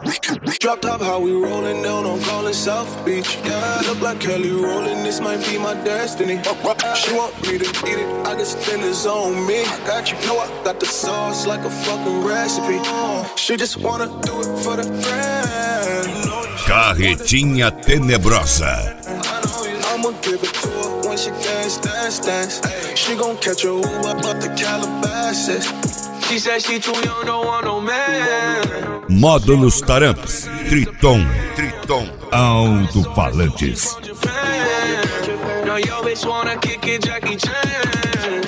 Drop top, how we rollin' down on callin' South Beach. Yeah, look like Kelly rollin', this might be my destiny. She want me to eat it, I got stillers on me. I got you, know I got the sauce like a fucking recipe. She just wanna do it for the grand. Carretinha Tenebrosa. I'ma give it to her when she dance, dance, dance. She gon' catch her Uber up to Calabasas. She said she too young, don't want no man. Módulos Taramps, Triton, Alto-Falantes. No, yo bitch wanna kick it, Jackie Chan.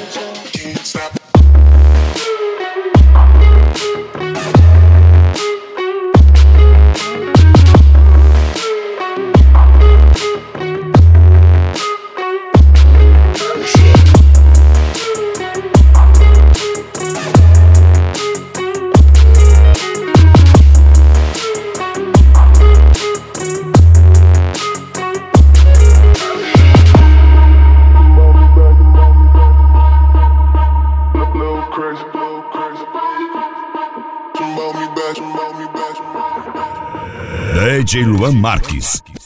DJ Luan Marques,